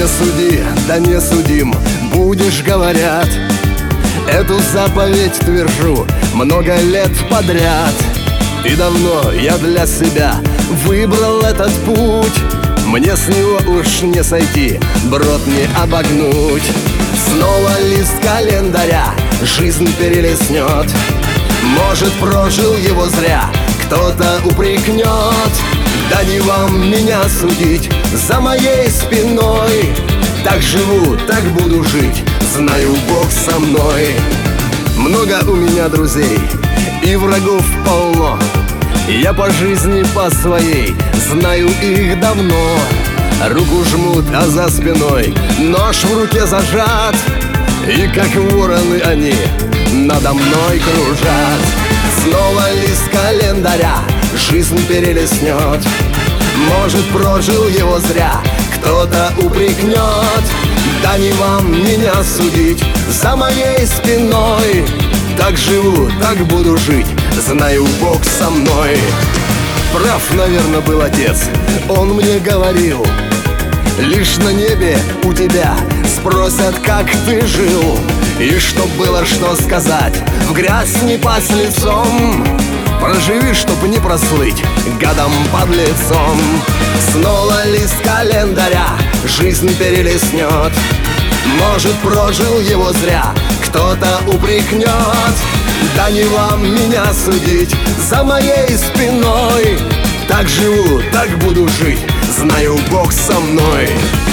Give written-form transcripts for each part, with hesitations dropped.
суди, да не судим будешь, говорят. Эту заповедь твержу много лет подряд. И давно я для себя выбрал этот путь. Мне с него уж не сойти, брод не обогнуть. Снова лист календаря жизнь перелистнет. Может, прожил его зря, кто-то упрекнет. Да не вам меня судить за моей спиной. Так живу, так буду жить, знаю, Бог со мной. Много у меня друзей и врагов полно. Я по жизни по своей знаю их давно. Руку жмут, а за спиной нож в руке зажат. И как вороны они надо мной кружат. Снова лист календаря жизнь перелистнет. Может, прожил его зря, кто-то упрекнет. Да не вам меня судить за моей спиной. Так живу, так буду жить, знаю, Бог со мной. Прав, наверное, был отец, он мне говорил: лишь на небе у тебя спросят, как ты жил. И чтоб было что сказать, в грязь не пасть лицом. Проживи, чтоб не прослыть гадом под лицом. Снова лист календаря жизнь перелистнет. Может, прожил его зря, кто-то упрекнет. Да не вам меня судить за моей спиной. Так живу, так буду жить, знаю, Бог со мной.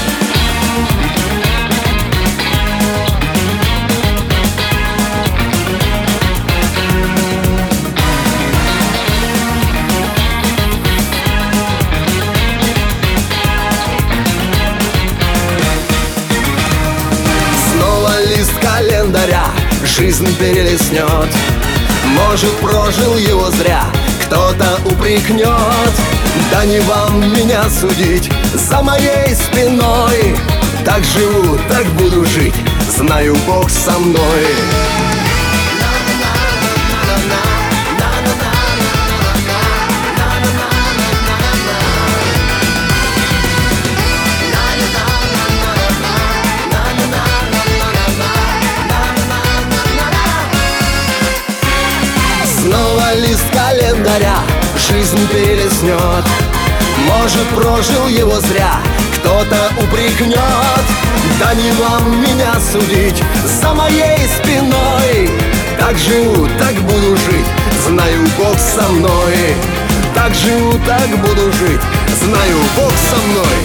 Лист календаря жизнь перелистнет. Может, прожил его зря, кто-то упрекнет. Да не вам меня судить за моей спиной. Так живу, так буду жить, знаю, Бог со мной. Снова лист календаря жизнь перелистнет. Может, прожил его зря, кто-то упрекнет. Да не вам меня судить за моей спиной. Так живу, так буду жить, знаю, Бог со мной. Так живу, так буду жить, знаю, Бог со мной.